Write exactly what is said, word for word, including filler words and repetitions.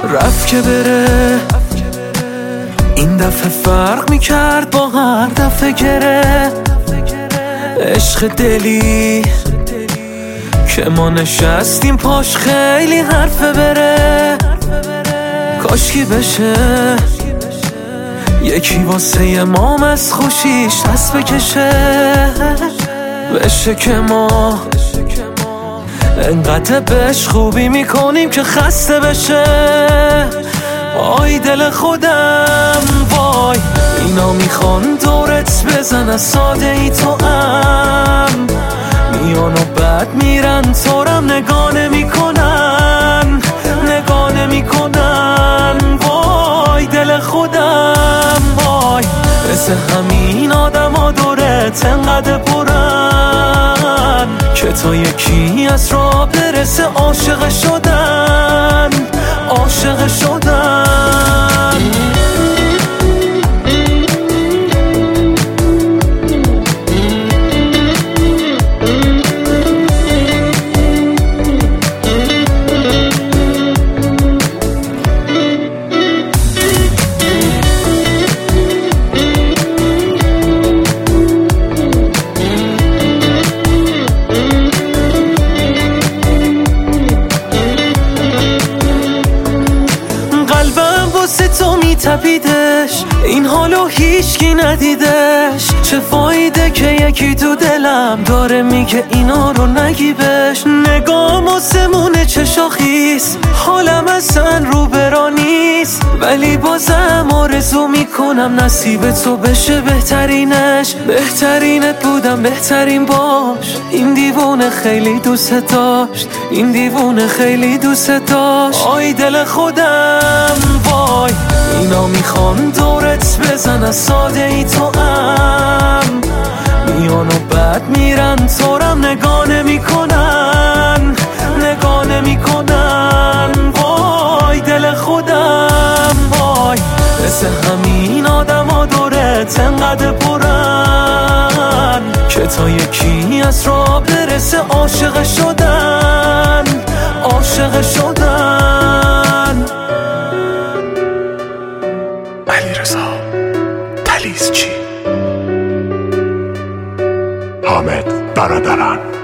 رفت که بره، این دفعه فرق میکرد با هر دفعه گره. عشق دلی که ما نشستیم پاش خیلی حرفه بره. کاشکی بشه یکی واسه مام از خوشیش دست بکشه. بشه که ما انقدر بهش خوبی میکنیم که خسته بشه. آی دل خودم وای، اینا میخوان دورت بزن از ساده ای تو ام. میان و بعد میرن تورم نگاه نمیکنن، نگاه نمیکنن. وای دل خودم وای، مثل همین آدم ها دورت انقدر پرن که تا یکی از راه برسه عاشق شدن، عاشق شدن. واسه تو میتپیدش، این حالو هیچکی ندیدش. چه فایده که یکی تو دلم داره میگه اینا رو نگی بهش. نگام آسمونه چه شاخیست، حالم اصلا رو برا نیست. ولی بازم آرزو میکنم نصیب تو بشه بهترینش. بهترینت بودم بهترین باش. این دیوونه خیلی دوست داشت، این دیوونه خیلی دوست داشت. آی دل خودم وای، اینا میخوان دورت بزن از ساده ای تو ام. میان و بعد میرن تورم نگاه نمیکنن، نگاه نمیکنن. وای دل خودم وای، مثل همین آدم ها دورت انقدر پرن که تا یکی از راه برسه عاشق شدن، عاشق شدن. علیرضا تلیزچی، حامد برادران.